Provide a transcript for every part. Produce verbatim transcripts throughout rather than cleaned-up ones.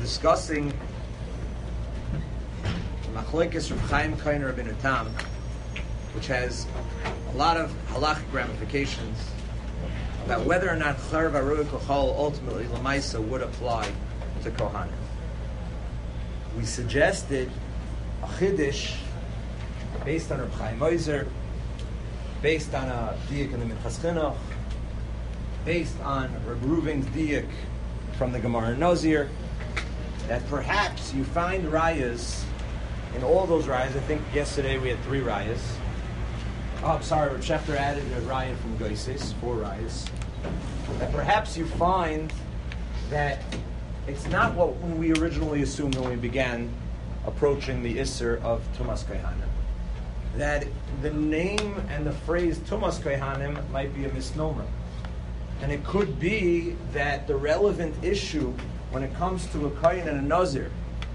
discussing Machlokes Reb Chaim Kohen and Rabbeinu Tam, which has a lot of halachic ramifications about whether or not Charev Aruah Kachal ultimately Lamaisa would apply to Kohanim. We suggested a Chiddush based on Reb Chaim Moser, based on a diuk in the Minchas Chinuch, based on Reb Reuven's diuk from the Gemara Nozir, that perhaps you find rayas in all those rayas. I think yesterday we had three rayas. Oh, I'm sorry, Reb Shechter added a raya from Goises, four rayas. That perhaps you find that it's not what we originally assumed when we began approaching the Isser of Tumas Kohanim. That the name and the phrase Tumas Kohanim might be a misnomer. And it could be that the relevant issue when it comes to a Kohen and a Nazir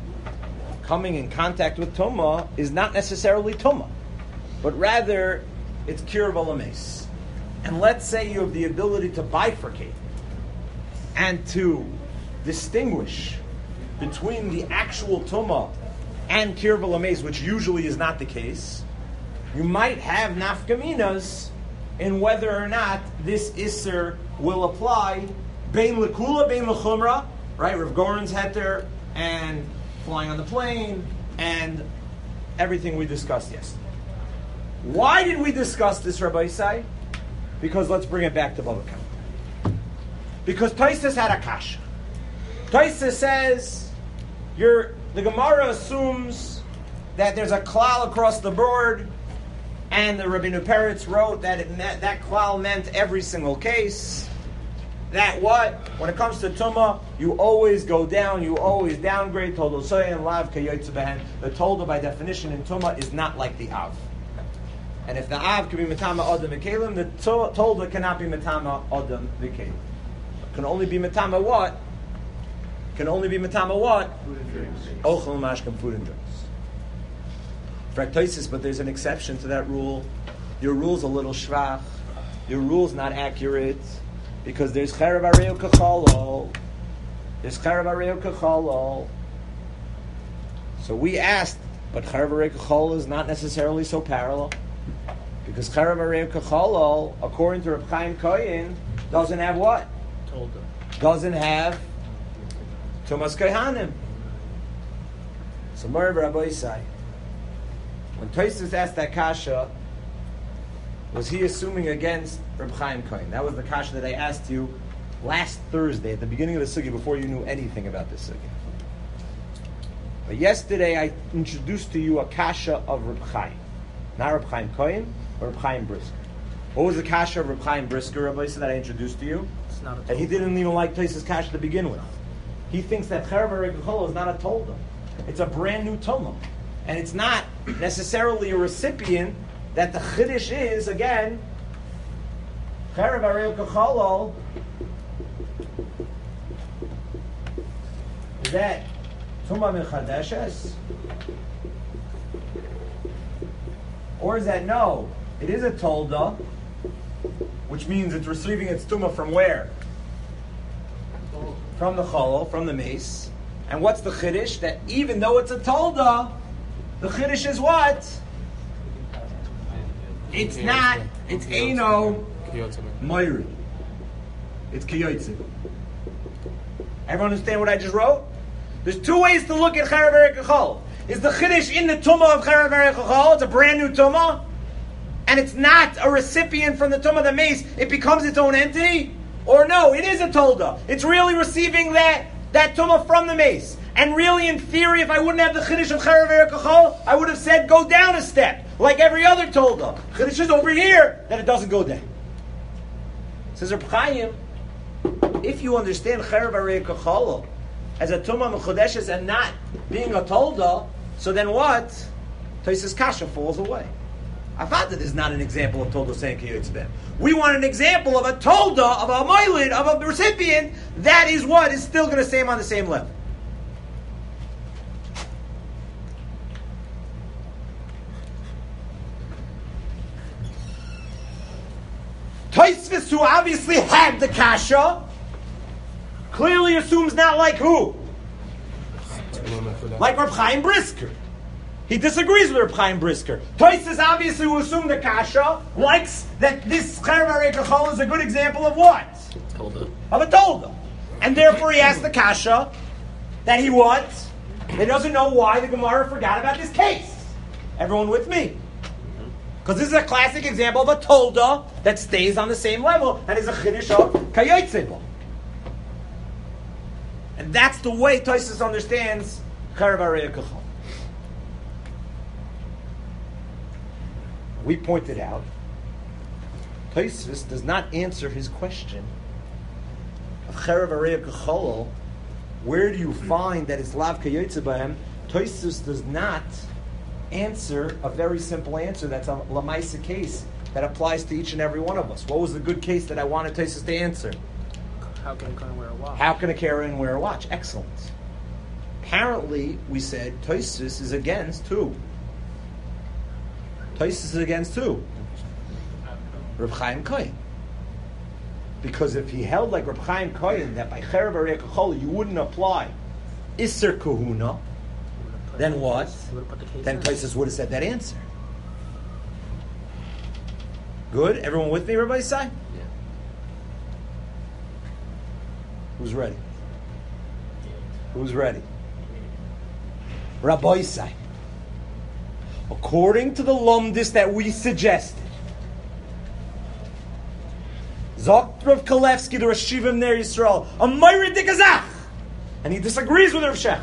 coming in contact with Tumah is not necessarily Tumah, but rather it's Kiruv Olames. And let's say you have the ability to bifurcate and to distinguish between the actual Tumah and Kiruv Olames, which usually is not the case. You might have nafkaminas in whether or not this Isser will apply Bein Lekula, Bein Lechumra, right? Rav Goren's heter and flying on the plane and everything we discussed yesterday. Why did we discuss this, Rabbi Isai? Because let's bring it back to Bava Kama. Because Tosfos had a kasha. Tosfos says you're, the Gemara assumes that there's a klal across the board, and the Rabbeinu Peretz wrote that it meant, that klal meant every single case. That what? When it comes to Tumah, you always go down, you always downgrade. Toldo Soya and Lav Kayotze Behen. The Toldo by definition in Tumah is not like the Av. And if the Av can be Metama Adam V'Kelim, the Toldo cannot be Metama Adam V'Kelim. Can only be Metama what? Can only be Metama what? Food and drinks. Ochel Mashkem, food and drinks. Fractosis, but there's an exception to that rule. Your rule's a little shvach. Your rule's not accurate because there's Charev Aruah Kachal. There's Charev Aruah Kachal. So we asked, but Charev Aruah Kachal is not necessarily so parallel because Charev Aruah Kachal, according to Reb Chaim Kohen, doesn't have what? Tolda. Doesn't have Tumas Kohanim. So Marav Rabbi Isai, when Tosfos asked that kasha, was he assuming against Reb Chaim Kohen? That was the kasha that I asked you last Thursday at the beginning of the sugya before you knew anything about this sugya. But yesterday I introduced to you a kasha of Reb Chaim, not Reb Chaim Kohen, but Reb Chaim Brisker. What was the kasha of Reb Chaim Brisker, Rabbi, that I introduced to you? It's not a That he didn't even like Tosfos' kasha to begin with. He thinks that Charev Aruah Kachal is not a tolda; it's a brand new tumah. And it's not necessarily a recipient that the chiddush is, again, Charev Aruah Kachal, is that Tumah Mechadeshes? Or is that no, it is a tolda, which means it's receiving its Tumah from where? From the Cholol, from the mace. And what's the chiddush? That even though it's a tolda, the chiddush is what? It's not, it's Eino Moiri. It's Kiyotze. Everyone understand what I just wrote? There's two ways to look at Charev Aruah Kachal. Is the chiddush in the tumah of Charev Aruah Kachal? It's a brand new tumah, and it's not a recipient from the tumah of the mace. It becomes its own entity? Or no, it is a tolda. It's really receiving that, that tumah from the mace. And really, in theory, if I wouldn't have the chiddush of Charev Aruah Kachal, I would have said go down a step, like every other tolda. Chiddush is over here, that it doesn't go down. Says Reb Chaim, if you understand Charev Aruah Kachal as a tumah mechudeshes and not being a tolda, so then what? Tosfos kasha falls away. Avada is not an example of tolda saying kiyotz ben. We want an example of a tolda, of a moilid, of a recipient, that is what is still going to say him on the same level. Tosfos, who obviously had the kasha, clearly assumes not like who? Like Reb Chaim Brisker. He disagrees with Reb Chaim Brisker. Tosfos obviously will assume the kasha likes that this Cherev Harei Kachol is a good example of what? Tolda. Of a tolda. And therefore he asks the kasha that he what? He doesn't know why the Gemara forgot about this case. Everyone with me? Because this is a classic example of a tolda that stays on the same level and is a chiddush of kayotzeba. And that's the way Tosfos understands Cherev Harei Kachol. We pointed out, Tosfos does not answer his question of Cherev Harei Kachol. Where do you find that it's lav kayotze b'hem? Tosfos does not answer a very simple answer that's a lamaisa case that applies to each and every one of us. What was the good case that I wanted Tosfos to answer? How can a Kohen wear a watch? How can a Kohen wear a watch? Excellent. Apparently, we said Tosfos is against who? Tosfos is against who? Reb Chaim Kohen. Because if he held like Reb Chaim Kohen that by Cherev Harei Kachol you wouldn't apply Isser Kahuna, then what? Then Tosfos would have said that answer. Good? Everyone with me, everybody say? Yeah. Who's ready? Who's ready? Rabbi say. According to the lumdis that we suggested, Zokt Rav Kalevsky, the Rosh Yeshiva Ner Yisrael, a Meiri Dikazach, and he disagrees with Rav Shechter.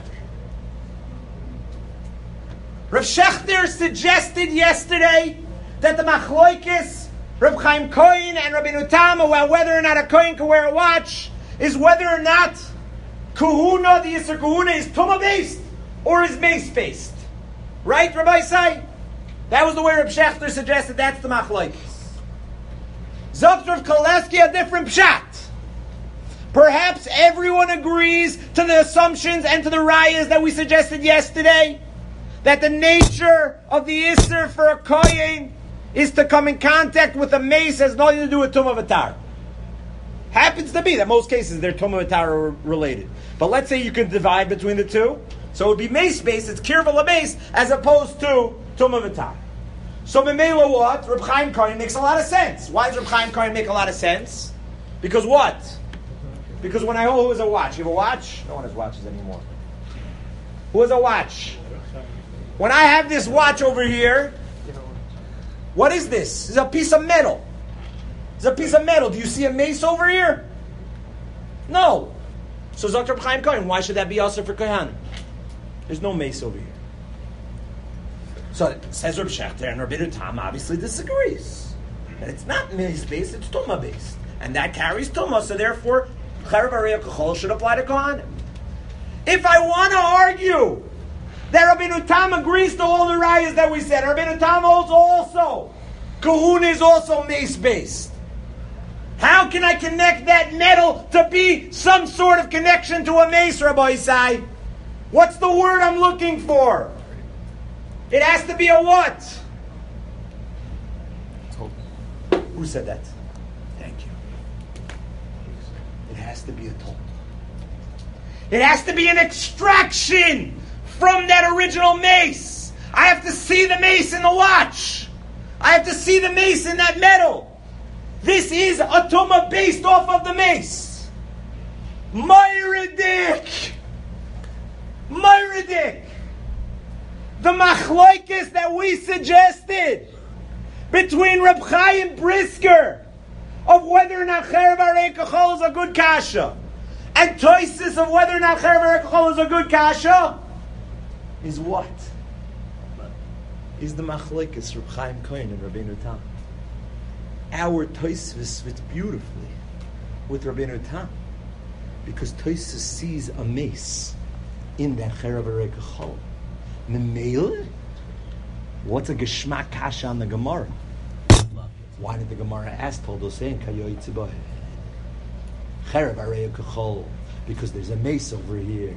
Rav Shechter suggested yesterday that the Machloikis, Rav Chaim Kohen and Rabbeinu Tam, about whether or not a Kohen can wear a watch, is whether or not Kahuna, the Yisr Kahuna, is Tumah based or is Mace based. Right, Rabbi Say? That was the way Rav Shechter suggested. That's the Machlokes. Zokt Rav Kalevsky, a different pshat. Perhaps everyone agrees to the assumptions and to the rayas that we suggested yesterday, that the nature of the Isser for a Kohen is to come in contact with a mace, has nothing to do with Tumah V'Tar. Happens to be that most cases they're Tumah V'Tar related. But let's say you can divide between the two. So it would be mace based, it's kirva lameis, as opposed to tumah v'tar. So memela what? Reb Chaim Kohen makes a lot of sense. Why does Reb Chaim Kohen make a lot of sense? Because what? Because when I hold, who has a watch? You have a watch? No one has watches anymore. Who has a watch? When I have this watch over here, what is this? It's a piece of metal. It's a piece of metal. Do you see a mace over here? No. So Zokt Reb Chaim Kohen, why should that be also for Kohanim? There's no mace over here. So it says Reb Shechter, and Rabbeinu Tam obviously disagrees. That it's not mace based, it's Tumah based. And that carries Tumah, so therefore Cherev Harei Kachol should apply to Kohanim. If I want to argue that Rabbeinu Tam agrees to all the rayas that we said, Rabbeinu Tam holds also Kahuna is also mace based. How can I connect that metal to be some sort of connection to a mace, Rabbi Isai? What's the word I'm looking for? It has to be a what? Who said that? Thank you. It has to be a toll. It has to be an extraction from that original mace. I have to see the mace in the watch. I have to see the mace in that metal. This is a tumah based off of the mace. Myridik. Myridik. The machloikis that we suggested between Reb Chaim Brisker of whether or not Cherev Harei Kachol is a good kasha and Tosfos of whether or not Cherev Harei Kachol is a good kasha is what? Is the machloikis Reb Chaim Kohen and Rabbeinu Tam. Our Tosfos fits beautifully with Rabbeinu Tam because Tosfos sees a mace in that Cherev Harei Kachol. Memele, what's a geschmack kasha on the Gemara? Why did the Gemara ask Toldosein Kayoyitzi Bohe? Cherev Harei Kachol, because there's a mace over here.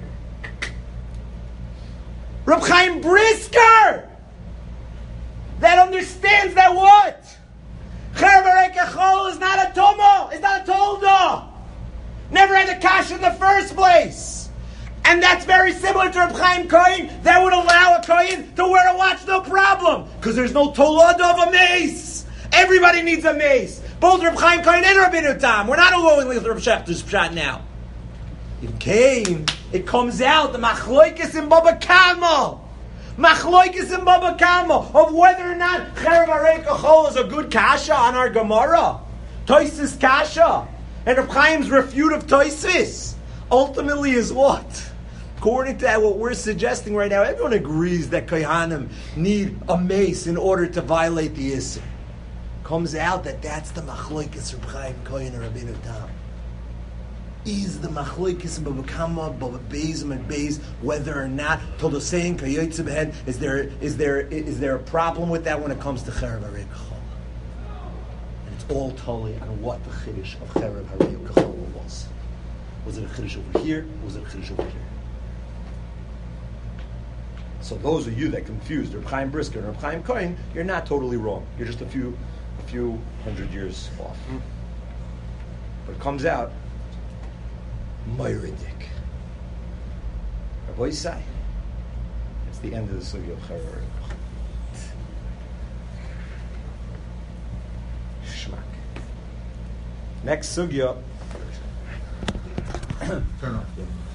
Reb Chaim Brisker, that understands that what? Cherev Harei Kachol is not a tomo, it's not a toldo. Never had a kasha in the first place. And that's very similar to Reb Chaim Kohen. That would allow a Kohen to wear a watch, no problem. Because there's no tolad of a mace. Everybody needs a mace. Both Reb Chaim Kohen and Rabbeinu Tam. We're not going with Reb Shechter's shot now. It came, it comes out, the machloikis in Baba Kama. Machloikis in Baba Kama of whether or not Cherev Harei Kachol is a good kasha on our Gemara. Toisis kasha. And Reb Chaim's refute of Toisis ultimately is what? According to what we're suggesting right now, everyone agrees that Kohanim need a mace in order to violate the Issur. Comes out that that's the machloikis Reb Chaim Kohen and Rabbeinu Tam. Is the machloikis Baba Kama, Baba Beizim and Beiz, whether or not till the saying Kayotze Behen, is there is there is there a problem with that when it comes to Cherev Harei Kachol? And it's all totally on what the chiddush of Cherev Harei Kachol was. Was it a chiddush over here? Or was it a chiddush over here? So those of you that confused Reb Chaim Brisker and Reb Chaim Kohen, you're not totally wrong. You're just a few a few hundred years off. Mm. But it comes out Moiridik. Rabbi Yisai. It's the end of the sugya of Cherev Harei Kachol. Shmak. Next sugya. Turn off. Yeah.